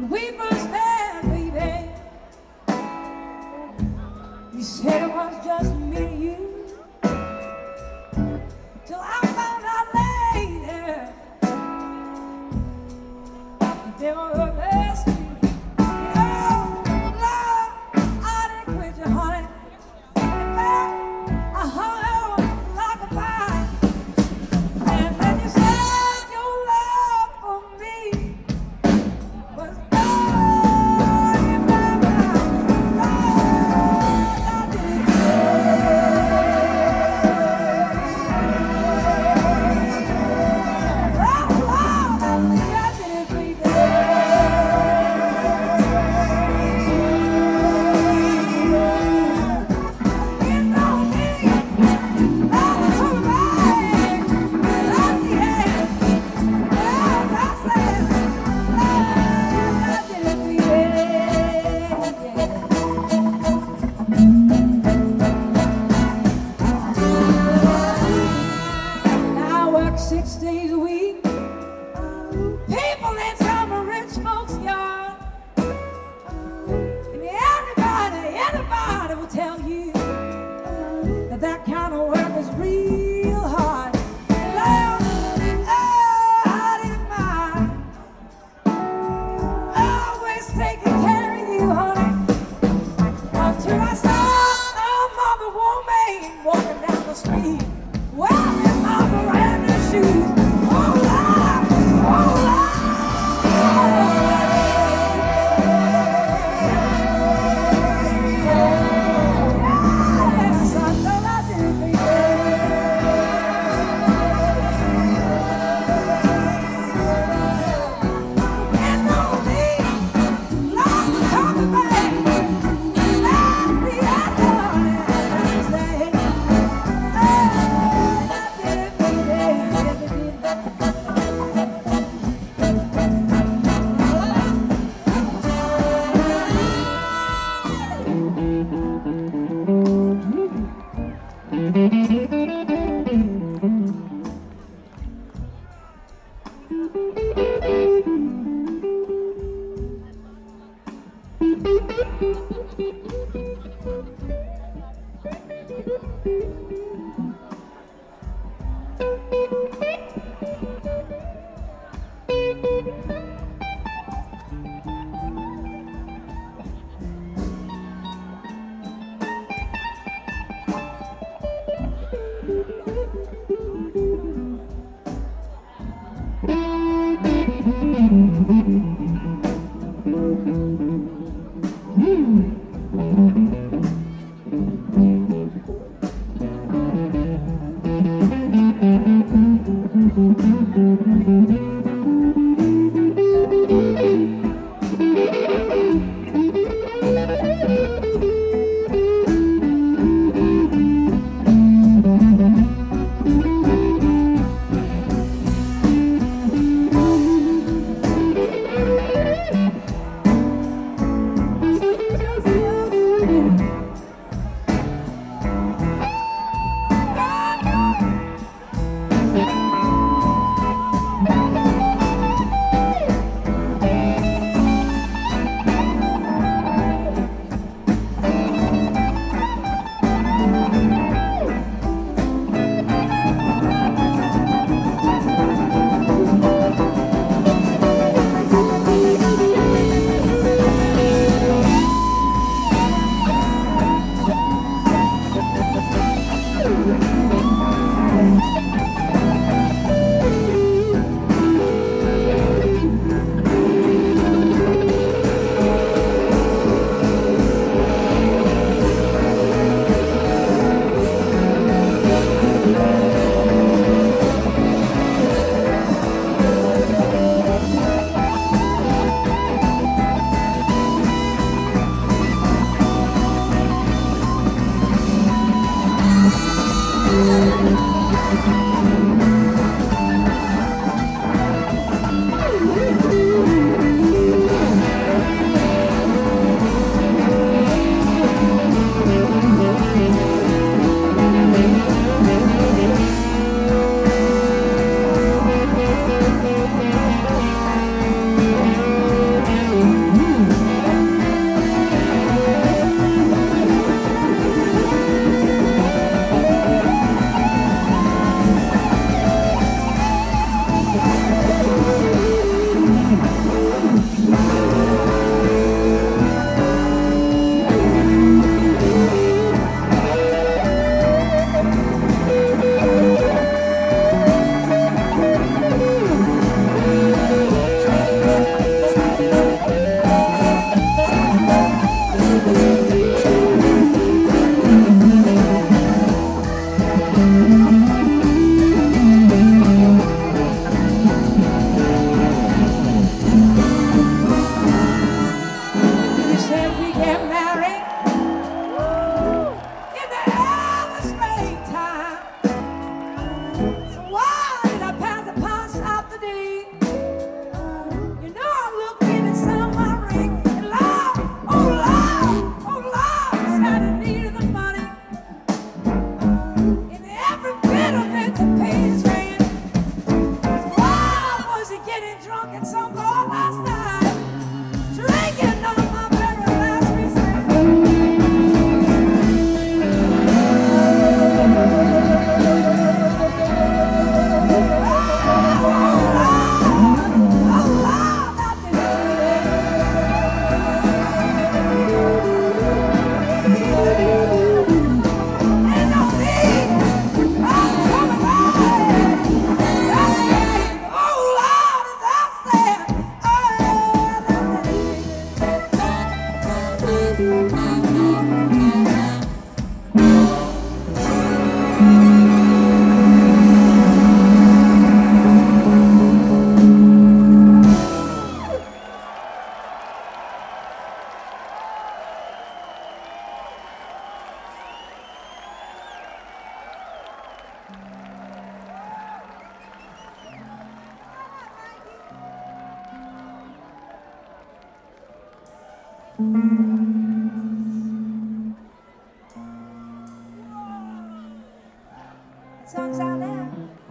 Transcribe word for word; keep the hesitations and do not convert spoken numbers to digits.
we first met, baby, you said it was just me and you. Till I found out later that they were the best. Oh, Lord, I didn't quit you, honey. In fact, I hung out like a pie. And then you said your love for me was gone in my mind. Lord, I didn't six days a week. People in some rich folks' yard. And everybody, everybody will tell you that that kind of work is real hard. Lord, oh, I didn't mind. Always taking care of you, honey. Until I saw some other woman walking down the street. Wearing my veranda shoes. Oh, Lord, oh, Lord. Yes, I know I did, baby. And on me, Lord, come back. Let me at the Wednesday. drunk in some bar last night, drinking on my very last mistake. Mm-hmm.